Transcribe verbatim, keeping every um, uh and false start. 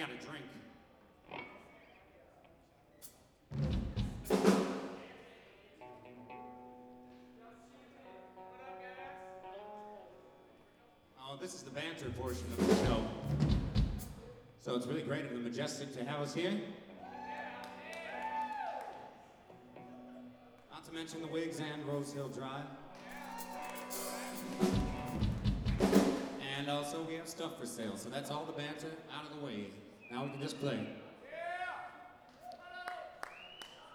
out a drink. Oh, this is the banter portion of the show. So it's really great of the Majestic to have us here. Not to mention the Wigs and Rose Hill Drive. And also we have stuff for sale, so that's all the banter out of the way. Now we can just play.